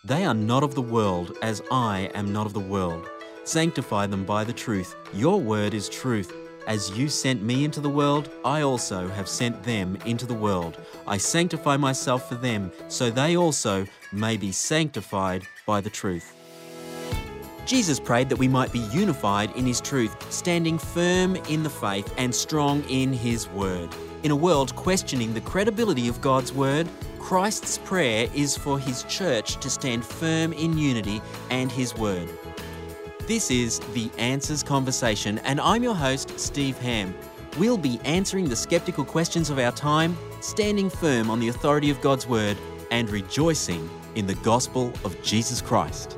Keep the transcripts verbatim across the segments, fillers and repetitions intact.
They are not of the world, as I am not of the world. Sanctify them by the truth. Your word is truth. As you sent me into the world, I also have sent them into the world. I sanctify myself for them, so they also may be sanctified by the truth. Jesus prayed that we might be unified in his truth, standing firm in the faith and strong in his word. In a world questioning the credibility of God's word, Christ's prayer is for his church to stand firm in unity and his word. This is The Answers Conversation, and I'm your host, Steve Ham. We'll be answering the skeptical questions of our time, standing firm on the authority of God's word, and rejoicing in the gospel of Jesus Christ.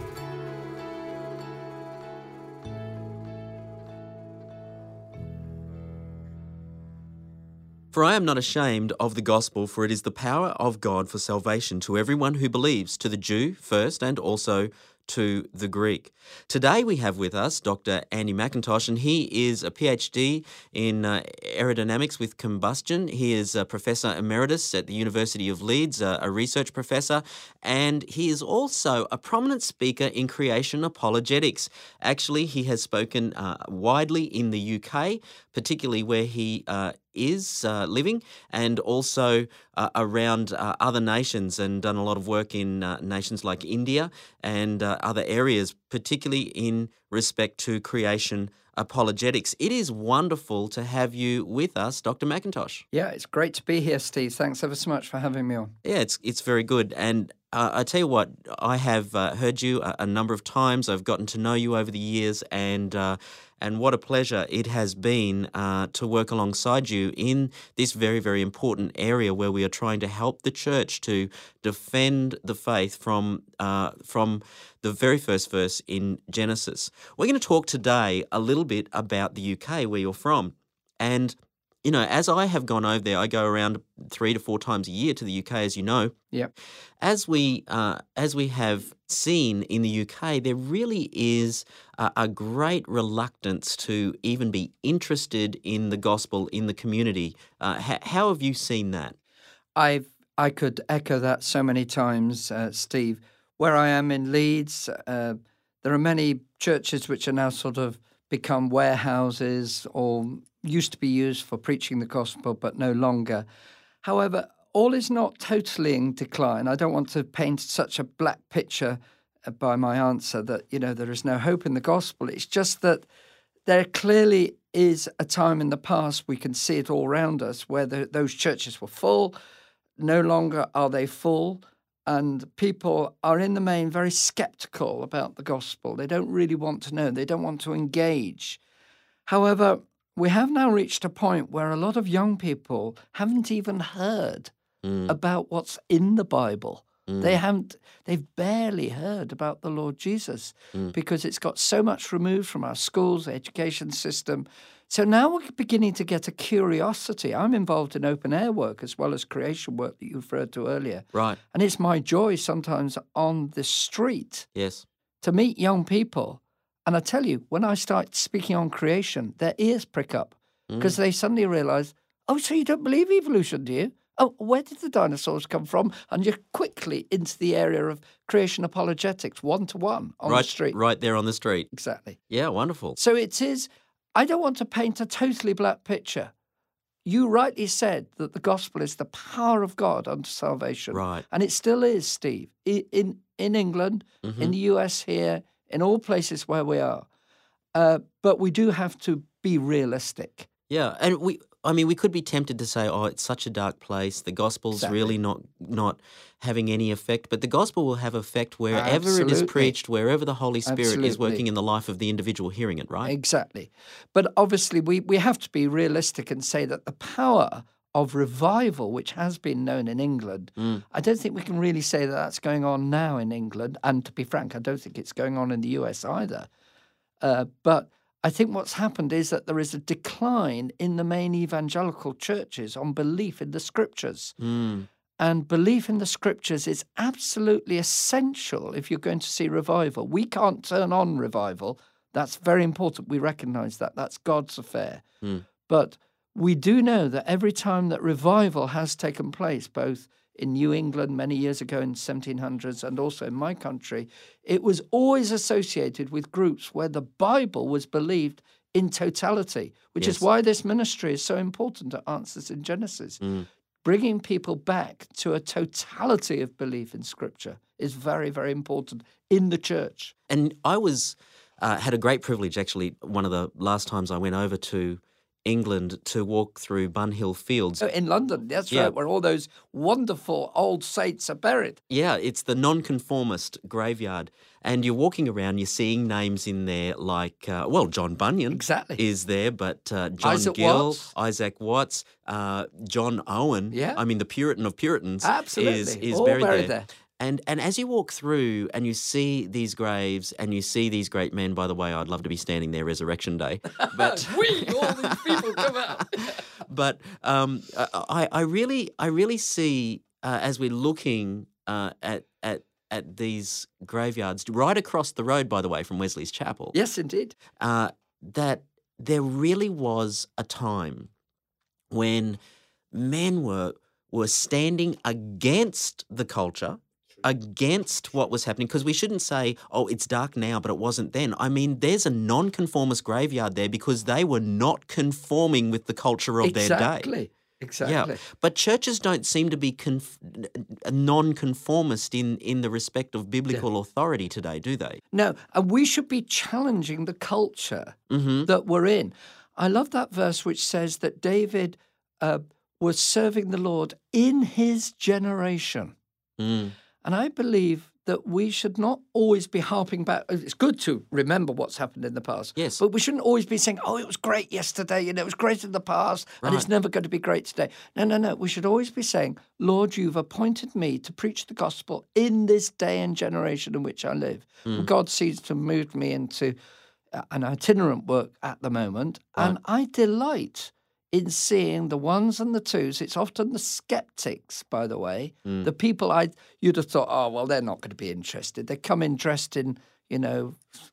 For I am not ashamed of the gospel, for it is the power of God for salvation to everyone who believes, to the Jew first and also to the Greek. Today we have with us Doctor Andy McIntosh, and he is a PhD in uh, aerodynamics with combustion. He is a Professor Emeritus at the University of Leeds, uh, a research professor, and he is also a prominent speaker in creation apologetics. Actually, he has spoken uh, widely in the U K, particularly where he uh, is uh, living, and also uh, around uh, other nations, and done a lot of work in uh, nations like India and uh, other areas, particularly in respect to creation apologetics. It is wonderful to have you with us, Doctor McIntosh. Yeah, it's great to be here, Steve. Thanks ever so much for having me on. Yeah, it's it's very good. And uh, I tell you what, I have uh, heard you a, a number of times. I've gotten to know you over the years, and uh, and what a pleasure it has been uh, to work alongside you in this very, very important area where we are trying to help the church to defend the faith from uh, from the very first verse in Genesis. We're going to talk today a little bit about the U K, where you're from, and you know, as I have gone over there, I go around three to four times a year to the U K, as you know. Yeah. As we uh, as we have seen in the U K, there really is a, a great reluctance to even be interested in the gospel in the community. Uh, ha- how have you seen that? I've I could echo that so many times, uh, Steve. Where I am in Leeds, uh, there are many churches which are now sort of become warehouses or used to be used for preaching the gospel, but no longer. However, all is not totally in decline. I don't want to paint such a black picture by my answer that, you know, there is no hope in the gospel. It's just that there clearly is a time in the past, we can see it all around us, where the, those churches were full. No longer are they full. And people are in the main very skeptical about the gospel. They don't really want to know. They don't want to engage. However, we have now reached a point where a lot of young people haven't even heard mm. about what's in the Bible. Mm. They haven't, they've barely heard about the Lord Jesus mm. because it's got so much removed from our schools, education system. So now we're beginning to get a curiosity. I'm involved in open air work as well as creation work that you referred to earlier. Right. And it's my joy sometimes on the street yes. to meet young people. And I tell you, when I start speaking on creation, their ears prick up because mm. they suddenly realize, oh, so you don't believe evolution, do you? Oh, where did the dinosaurs come from? And you're quickly into the area of creation apologetics, one-to-one on right, the street. Right there on the street. Exactly. Yeah, wonderful. So it is... I don't want to paint a totally black picture. You rightly said that the gospel is the power of God unto salvation. Right. And it still is, Steve, in in England, mm-hmm. in the U S here, in all places where we are. Uh, but we do have to be realistic. Yeah, and we, I mean, we could be tempted to say, oh, it's such a dark place, the gospel's exactly. really not not having any effect, but the gospel will have effect wherever Absolutely. it is preached, wherever the Holy Spirit Absolutely. is working in the life of the individual hearing it, right? Exactly. But obviously we, we have to be realistic and say that the power of revival, which has been known in England, mm. I don't think we can really say that that's going on now in England. And to be frank, I don't think it's going on in the U S either. Uh, but I think what's happened is that there is a decline in the main evangelical churches on belief in the scriptures. Mm. And belief in the scriptures is absolutely essential if you're going to see revival. We can't turn on revival. That's very important. We recognize that. That's God's affair. Mm. But we do know that every time that revival has taken place, both in New England many years ago in seventeen hundreds and also in my country, it was always associated with groups where the Bible was believed in totality, which Yes. is why this ministry is so important at Answers in Genesis. Mm. Bringing people back to a totality of belief in Scripture is very, very important in the church. And I was uh, had a great privilege, actually, one of the last times I went over to England to walk through Bunhill Fields. Oh, in London, that's Yeah. right, where all those wonderful old saints are buried. Yeah, it's the nonconformist graveyard. And you're walking around, you're seeing names in there like, uh, well, John Bunyan Exactly. is there, but uh, John Isaac Gill, Watts. Isaac Watts, uh, John Owen, Yeah. I mean, the Puritan of Puritans Absolutely. is, is All buried, buried there. there. And and as you walk through and you see these graves and you see these great men, by the way, I'd love to be standing there Resurrection Day. But we, all these people come out. but um, I, I really I really see uh, as we're looking uh, at at at these graveyards right across the road, by the way, from Wesley's Chapel, Yes, indeed. uh, that there really was a time when men were were standing against the culture, against what was happening, because we shouldn't say, oh, it's dark now, but it wasn't then. I mean, there's a nonconformist graveyard there because they were not conforming with the culture of their day. Exactly. Exactly. Yeah, but churches don't seem to be conf- non-conformist in, in the respect of biblical authority today, do they? No, and we should be challenging the culture Mm-hmm. that we're in. I love that verse which says that David uh, was serving the Lord in his generation. Mm. And I believe that we should not always be harping back. It's good to remember what's happened in the past. Yes. But we shouldn't always be saying, oh, it was great yesterday and it was great in the past and it's Right. never going to be great today. No, no, no. We should always be saying, Lord, you've appointed me to preach the gospel in this day and generation in which I live. Mm. And God seems to move me into uh, an itinerant work at the moment. Right. And I delight in seeing the ones and the twos. It's often the skeptics, by the way, Mm. the people I you'd have thought, oh, well, they're not going to be interested. They come in dressed in, you know,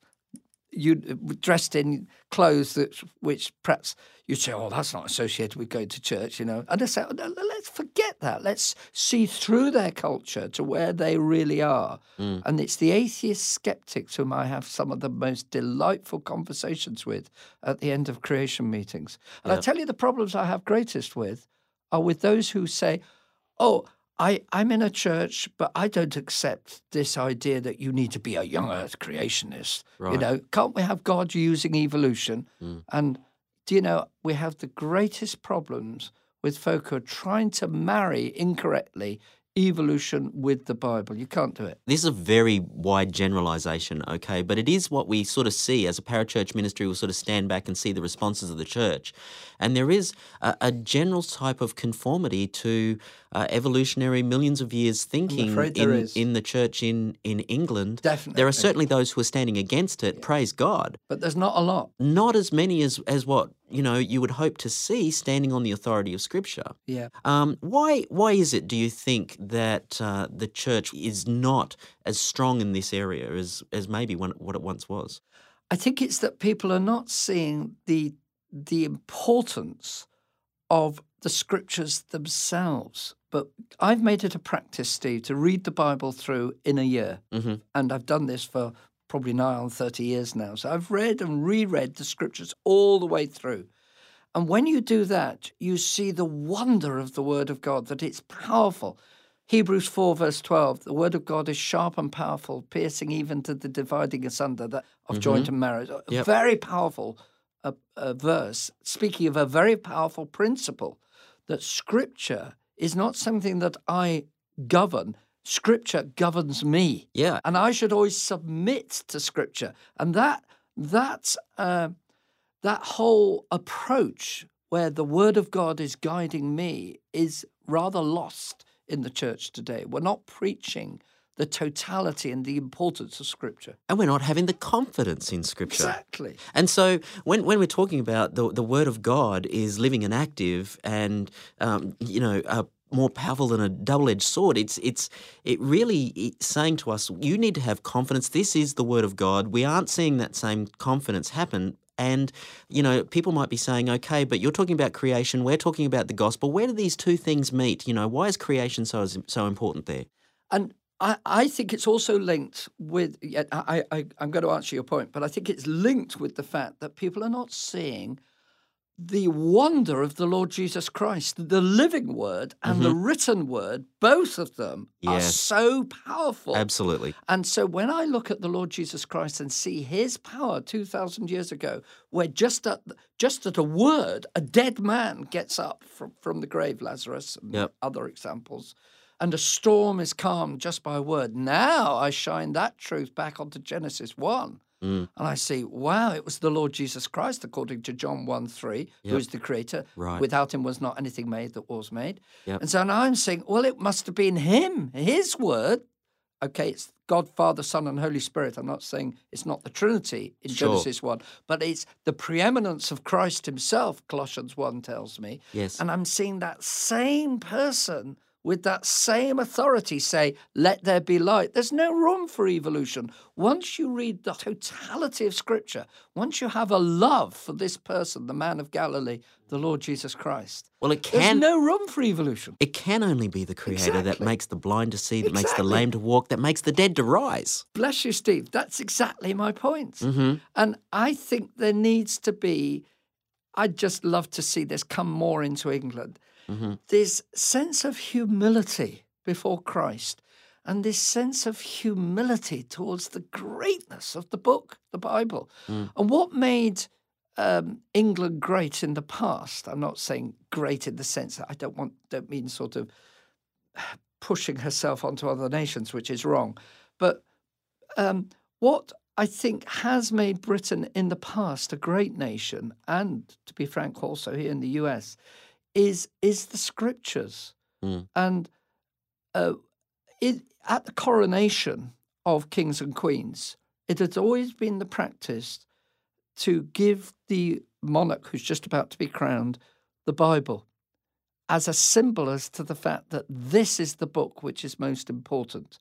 you dressed in clothes that which perhaps you'd say, oh, that's not associated with going to church, you know. And I say, oh, no, let's forget that. Let's see through their culture to where they really are. Mm. And it's the atheist skeptics whom I have some of the most delightful conversations with at the end of creation meetings. And I Yeah. tell you, the problems I have greatest with are with those who say, oh, I, I'm in a church, but I don't accept this idea that you need to be a young earth creationist. You Right. know, can't we have God using evolution? Mm. And do you know, we have the greatest problems with folk who are trying to marry incorrectly evolution with the Bible. You can't do it. This is a very wide generalization, okay, but it is what we sort of see as a parachurch ministry. We'll sort of stand back and see the responses of the church. And there is a, a general type of conformity to uh, evolutionary millions of years thinking afraid there in, is. in the church in, in England. Definitely. There are certainly those who are standing against it, praise God. But there's not a lot. Not as many as, as what, you know, you would hope to see standing on the authority of Scripture. Yeah. Um, why why is it, do you think, that uh, the church is not as strong in this area as, as maybe one, what it once was? I think it's that people are not seeing the the importance of the scriptures themselves. But I've made it a practice, Steve, to read the Bible through in a year. Mm-hmm. And I've done this for probably nigh on thirty years now. So I've read and reread the scriptures all the way through. And when you do that, you see the wonder of the Word of God, that it's powerful. Hebrews four, verse twelve, the Word of God is sharp and powerful, piercing even to the dividing asunder that of Mhm. joint and marrow. A Yep. very powerful uh, uh, verse, speaking of a very powerful principle, that Scripture is not something that I govern. Scripture governs me. Yeah. And I should always submit to Scripture. And that that uh, that whole approach where the Word of God is guiding me is rather lost in the church today. We're not preaching the totality and the importance of Scripture. And we're not having the confidence in Scripture. Exactly. And so when, when we're talking about the, the Word of God is living and active and, um, you know, uh, more powerful than a double-edged sword, it's it's it really it's saying to us, you need to have confidence. This is the Word of God. We aren't seeing that same confidence happen And, you know, people might be saying, okay, but you're talking about creation, we're talking about the gospel. Where do these two things meet? You know, why is creation so so important there? And I, I think it's also linked with, I, I, I'm going to answer your point, but I think it's linked with the fact that people are not seeing the wonder of the Lord Jesus Christ, the living word and mm-hmm. the written word, both of them yes. are so powerful. Absolutely. And so when I look at the Lord Jesus Christ and see his power two thousand years ago, where just at, just at a word, a dead man gets up from, from the grave, Lazarus, and yep. other examples, and a storm is calmed just by a word. Now I shine that truth back onto Genesis one. Mm. And I see, wow, it was the Lord Jesus Christ, according to John one three, yep. who is the creator. Right. Without him was not anything made that was made. Yep. And so now I'm saying, well, it must have been him, his word. Okay, it's God, Father, Son, and Holy Spirit. I'm not saying it's not the Trinity in sure. Genesis one, but it's the preeminence of Christ himself, Colossians one tells me. Yes. And I'm seeing that same person with that same authority say, let there be light. There's no room for evolution. Once you read the totality of Scripture, once you have a love for this person, the man of Galilee, the Lord Jesus Christ, well, it can, there's no room for evolution. It can only be the Creator exactly. that makes the blind to see, that exactly. makes the lame to walk, that makes the dead to rise. Bless you, Steve. That's exactly my point. Mm-hmm. And I think there needs to be, I'd just love to see this come more into England, mm-hmm. this sense of humility before Christ and this sense of humility towards the greatness of the book, the Bible. Mm. And what made um, England great in the past, I'm not saying great in the sense that I don't want, don't mean sort of pushing herself onto other nations, which is wrong. But um, what I think has made Britain in the past a great nation, and to be frank also here in the U S, is is the Scriptures. Mm. And uh, it, at the coronation of kings and queens, it has always been the practice to give the monarch who's just about to be crowned the Bible as a symbol as to the fact that this is the book which is most important.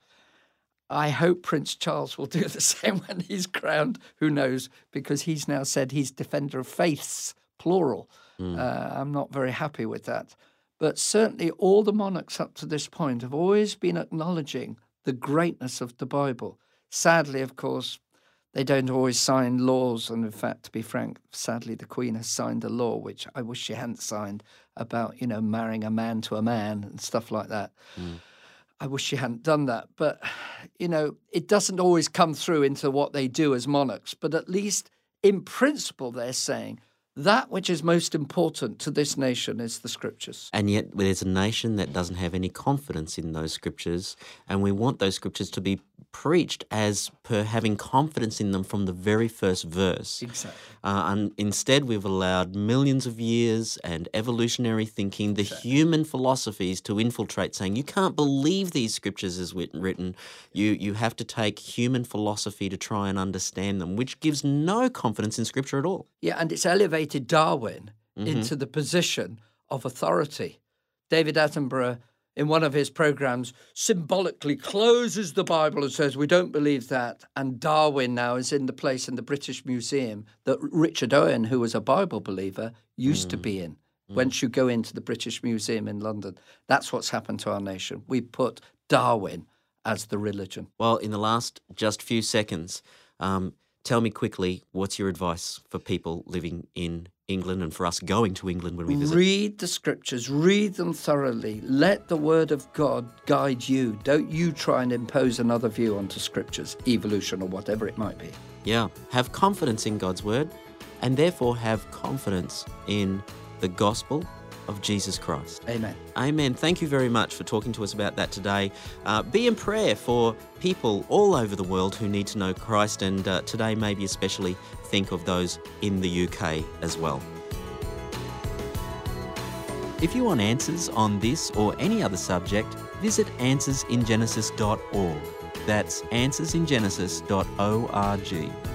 I hope Prince Charles will do the same when he's crowned. Who knows? Because he's now said he's defender of faiths, plural. Mm. Uh, I'm not very happy with that. But certainly all the monarchs up to this point have always been acknowledging the greatness of the Bible. Sadly, of course, they don't always sign laws. And in fact, to be frank, sadly, the Queen has signed a law, which I wish she hadn't signed, about, you know, marrying a man to a man and stuff like that. Mm. I wish she hadn't done that. But, you know, it doesn't always come through into what they do as monarchs. But at least in principle, they're saying that which is most important to this nation is the Scriptures. And yet there's a nation that doesn't have any confidence in those Scriptures, and we want those Scriptures to be preached as per having confidence in them from the very first verse. Exactly. Uh, and instead, we've allowed millions of years and evolutionary thinking, the exactly. human philosophies to infiltrate, saying you can't believe these Scriptures as written. You, you have to take human philosophy to try and understand them, which gives no confidence in Scripture at all. Yeah, and it's elevated Darwin mm-hmm. into the position of authority. David Attenborough, in one of his programs, symbolically closes the Bible and says, we don't believe that. And Darwin now is in the place in the British Museum that Richard Owen, who was a Bible believer, used mm. to be in. Mm. Once you go into the British Museum in London, that's what's happened to our nation. We put Darwin as the religion. Well, in the last just few seconds, um, tell me quickly, what's your advice for people living in England and for us going to England when we visit? Read the Scriptures, read them thoroughly. Let the Word of God guide you. Don't you try and impose another view onto Scriptures, evolution or whatever it might be. Yeah, have confidence in God's Word and therefore have confidence in the gospel of Jesus Christ. Amen. Amen. Thank you very much for talking to us about that today. Uh, be in prayer for people all over the world who need to know Christ, and uh, today maybe especially think of those in the U K as well. If you want answers on this or any other subject, visit answers in genesis dot org. That's answers in genesis dot org.